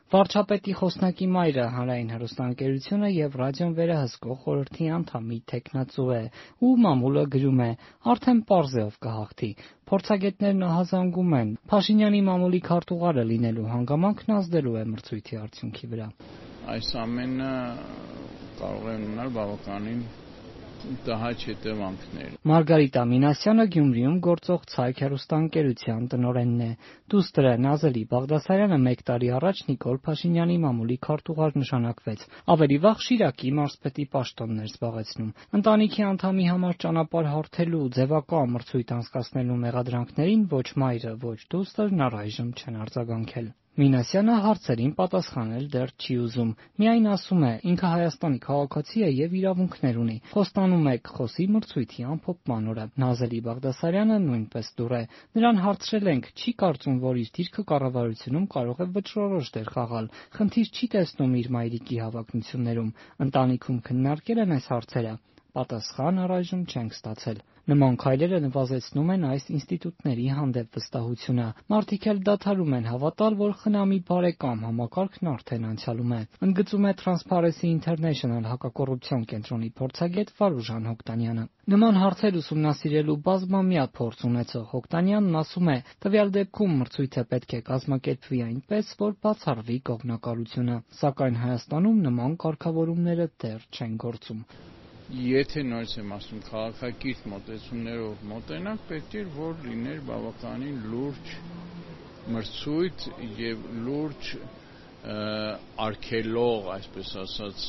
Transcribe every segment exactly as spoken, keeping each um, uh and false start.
Վարչապետի խոսնակի մայրը հանրային հեռուստաընկերությունը եւ ռադիոն վերահսկող խորհրդի անդամի թեկնածու է, ու մամուլը գրում է. արդեն պարզ է ով կհաղթի։ Փորձագետներն ահազանգում են. Փաշինյանի մամուլի քարտուղարը լինելու հանգամանքն ազդելու է մրցույթի արդյունքի վրա։ Այս ամենը կարող է ունենալ բավականին տհաճ հետևանքներ։ Մարգարիտ Ամինասյանը Գյումրիում գործող Ցայք հեռուստաընկերության տնօրենն է։ Դուստրը Նազելի Բաղդասարյանը մեկ տարի առաջ Նիկոլ Փաշինյանի մամուլի քարտուղար նշանակվեց։ Ավելի վաղ Շիրակի մարզպետի պաշտոնն էր զբաղեցնում։ Ընտանիքի անդամի համար ճանապարհ հարթելու ու ձևակա մրցույթ անցկացնելու մեղադրանքներին ոչ մայրը, ոչ դուստրն առայժմ չեն արձագանքել։ Մինասյանը հարցերին պատասխանել դեռ չի ուզում։ Միայն ասում է, ինքը Հայաստանի քաղաքացի է եւ իրավունքներ ունի։ Խոստանում է կխոսի մրցույթի ամփոփման օրը։ Նազելի Բաղդասարյանը նույնպես դուր է։ Նրան հարցրել ենք, չի կարծում, որ իր դիրքը կառավարությունում կարող է վճռորոշ դեր խաղալ։ Խնդիր չի տեսնում իր մայրիկի հավակնություններում։ Ընտանիքում քննարկել են այս հարցերը։ Պատասխան առայժմ չենք ստացել։ Նման քայլերը նվազեցնում են այս ինստիտուտների հանդեպ վստահությունը։ Մարդիկ էլ դադարում են հավատալ, որ խնամի բարեկամ համակարգն արդեն անցյալում է։ Ընդգծում է Transparency International հակակոռուպցիոն կենտրոնի փորձագետ Վարուժան Հոկտանյանը։ Նման հարցեր ուսումնասիրելու բազմամյա փորձ ունեցող Հոկտանյանն ասում է, տվյալ դեպքում մրցույթը պետք է կազմակերպվի այնպես, որ բացառվի կողմնակալությունը, սակայն Հայաստանում նման կարգավորումները դեռ չեն գործում։ Եթե նորից եմ ասում, քաղաքակիրթ մոտեցումներով մոտենանք, պետք է որ լիներ բավականին լուրջ մրցույթ եւ լուրջ արգելող, այսպես ասած,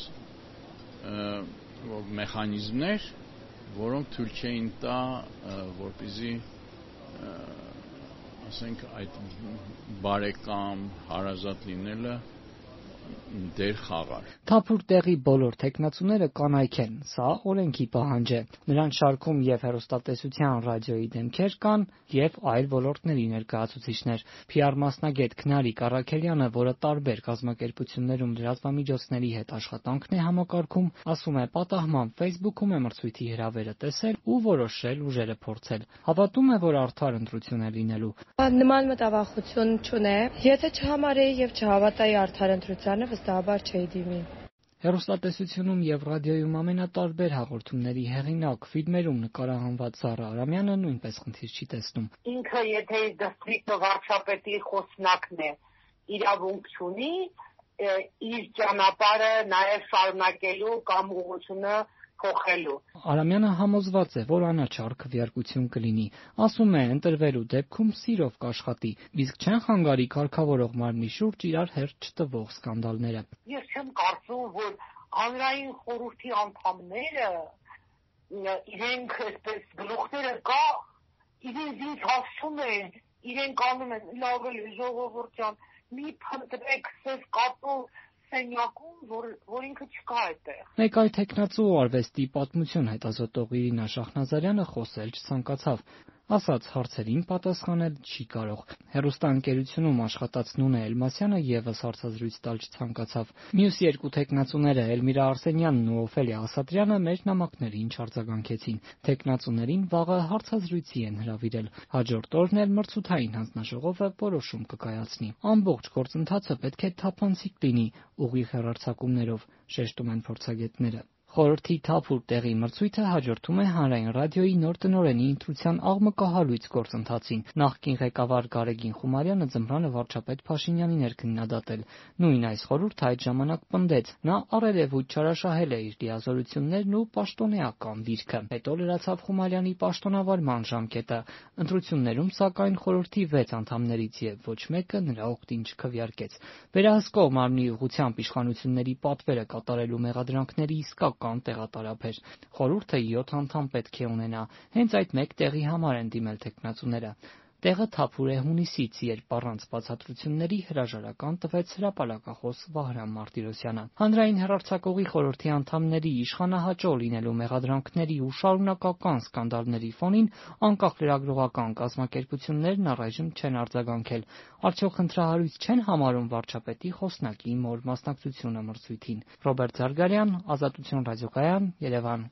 մեխանիզմներ, որոնք թույլ չէին տա, որպեսզի ասենք այդ բարեկամ, հարազատ լինելը դեր խաղար։ Թափուր տեղի բոլոր թեկնածուները կանայք են, սա օրենքի պահանջ է։ Նրանց շարքում եւ հեռուստատեսության, ռադիոյի դեմքեր կան եւ այլ ոլորտների ներկայացուցիչներ։ Փի Ար մասնագետ Քնարիկ Առաքելյանը, որը տարբեր կազմակերպություններում լրատվամիջոցների հետ աշխատանքն է համակարգում, ասում է, պատահման Facebook-ում է մրցույթի հրավերը տեսել ու որոշել ուժերը փորձել։ Հավատում է, որ արդար ընտրություն է լինելու։ Նման մտավախություն չունեմ։ Եթե չհամարեի եւ չհավատայի արդար ընտրությանը, վստահաբար չէի դիմի։ Հեռուստատեսությունում եւ ռադիոյում ամենատարբեր հաղորդումների հեղինակ, ֆիլմերում նկարահանված Զառա Արամյանը նույնպես խնդիր չի տեսնում։ Ինքը եթե դիստրիկտ վարչապետի խոսնակն է, իրավունք չունի իր ճանապարհը նաեւ շարունակելու կամ ուղղությունը փոխելու։ Արամյանը համոզված է, որ անաչառ քվեարկություն կլինի։ Ասում է, ընտրվելու դեպքում սիրով կաշխատի, իսկ չեն խանգարի կարգավորող մարմնի շուրջ իրար հերթ չտվող սկանդալները։ Ես չեմ կարծում, որ հանրային խորհրդի անդամները իրենք այսպես գլուխները կա, իրենց ինչ ասում են, իրենք անում են, լավ է ժողովուրդ ջան, մի փնտրեք սև կատու սենյակում, որ, որ ինքը չկա այդտեղ։ Մեկ այլ թեկնածու ու արվեստի պատմություն հետազոտող Իրինա Շահնազարյանը խոսել չցանկացավ, ասաց հարցերին պատասխանել չի կարող։ Հեռուստաընկերությունում աշխատած Նունե Էլմասյանը եւս հարցազրույց տալ չցանկացավ։ Մյուս երկու թեկնածուները Էլմիրա Արսենյանն ու Օֆելիա Ասատրյանը մեր նամակներին չարձագանքեցին։ Թեկնածուներին վաղը հարցազրույցի են հրավիրել։ Հաջորդ օրն էլ մրցութային հանձնաժողովը որոշում կկայացնի։ Ամբողջ գործընթացը պետք է թափանցիկ լինի, ուղիղ հեռարձակումներով, շեշտում են փորձագետները։ Խորհրդի թափուր տեղի մրցույթը հաջորդում է հանրային ռադիոյի նոր տնօրենի ընտրության աղմկահարույց գործընթացին։ Նախկին ղեկավար Գարեգին Խումարյանը ձմռանը վարչապետ Փաշինյանին էր քննադատել։ Նույն այս խորհուրդը այդ ժամանակ պնդեց, նա առերևույթ չարաշահել է իր լիազորություններն ու պաշտոնեական դիրքը։ Հետո լրացավ Խումարյանի պաշտոնավարման ժամկետը։ Ընտրություններում, սակայն, խորհրդի վեց անդամներից եւ ոչ մեկը նրա օգտին չքվեարկեց։ Վերահսկող մարմնի ուղղությամբ իշխանությունների պատվերը կատարելու մեղադրանքների իսկական տեղատարափ էր։ Խորհուրդը յոթ անդամ պետք է ունենա։ Հենց այդ մեկ տեղի համար են դիմել թեկնածուները։ Տեղը թափուր է հունիսից, երբ առանց բացատրությունների հրաժարական տվեց հրապարակախոս Վահրամ Մարտիրոսյանը։ Հանրային հեռարձակողի խորհրդի անդամների իշխանահաճո լինելու մեղադրանքների ու շարունակական սկանդալների ֆոնին անկախ լրագրողական կազմակերպություններն առայժմ չեն արձագանքել։ Արդյոք խնդրահարույց չեն համարում վարչապետի խոսնակի մոր մասնակցությունը մրցույթին։ Ռոբերտ Զարգարյան, Ազատություն ռադիոկայան, Երևան։